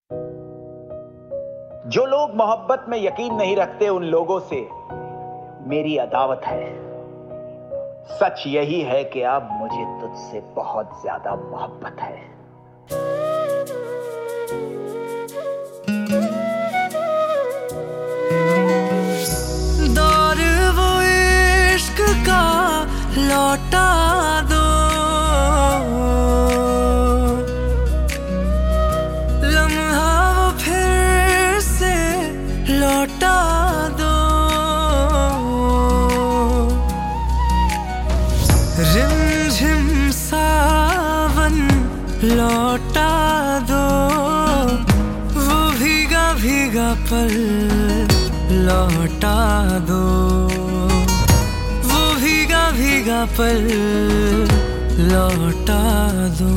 जो लोग मोहब्बत में यकीन नहीं रखते उन लोगों से मेरी अदावत है। सच यही है कि अब मुझे तुझसे बहुत ज्यादा मोहब्बत है। दौर वो इश्क का लौटा दो, लम्हा वो फिर से लौटा दो। रिमझिम सावन लौटा दो, वो भीगा भीगा पल लौटा दो, वो भीगा भीगा पल लौटा दो।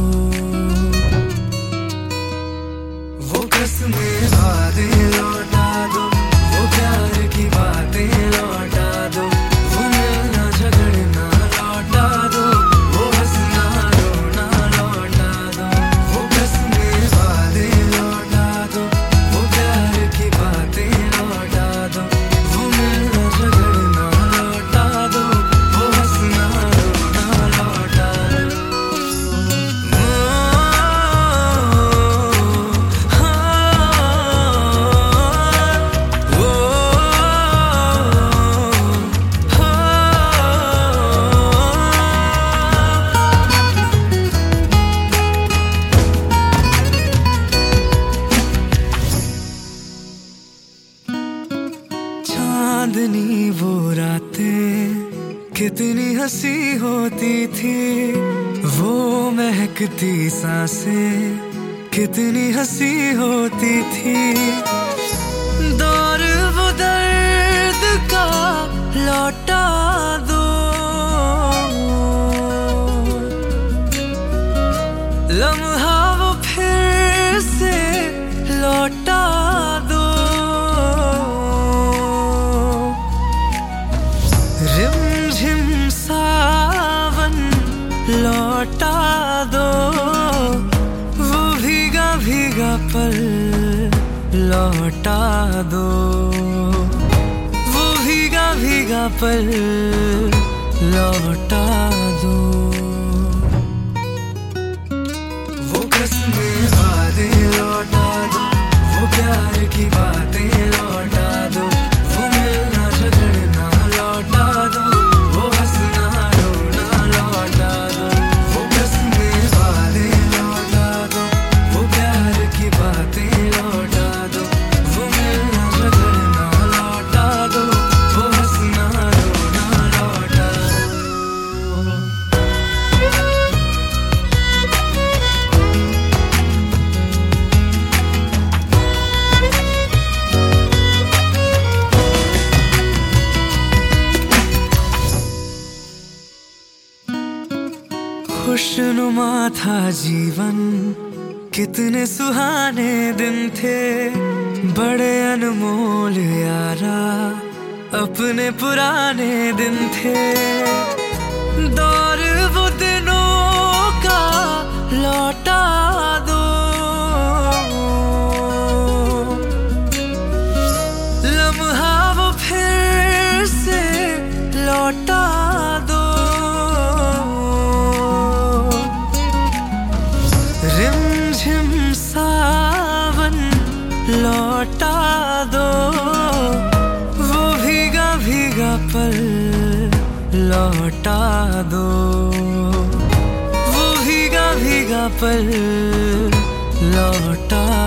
वो कसमें वादे लौटा दो, वो प्यार की बातें लौटा दो, वो मिलना झगड़ना लौटा दो, वो हंसना रोना लौटा दो। वो कसमें वादे लौटा दो, वो प्यार की बातें लौटा दो, वो मिलना झगड़ना लौटा दो, वो हंसना रोना लौटा दो। चांदनी वो रातें कितनी हंसी होती थी, वो महकती सांसें कितनी हंसी होती थी। दौर वो दर्द का लौटा दो, लम्हा वो फिर से लौटा दो। रिमझिम सावन लौटा दो, वो भीगा भीगा पल लौटा दो, वो भीगा भीगा पल लौटा दो। वो कसमें वादे लौटा दो, वो प्यार की बातें लौटा दो, वो मिलना झगड़ना लौटा दो, वो हंसना रोना लौटा दो। वो कसमें वादे लौटा दो, वो प्यार की बातें लौटा दो, वो मिलना झगड़ना लौटा दो, वो हंसना रोना लौटा दो। खुशनुमा था जीवन, कितने सुहाने दिन थे, बड़े अनमोल यारा अपने पुराने दिन थे। दौर वो दिनों का लौटा दो, लम्हा वो फिर से लौटा दो। रिमझिम सावन लौटा दो, वो भीगा भीगा पल लौटा दो, वो भीगा भीगा पल लौटा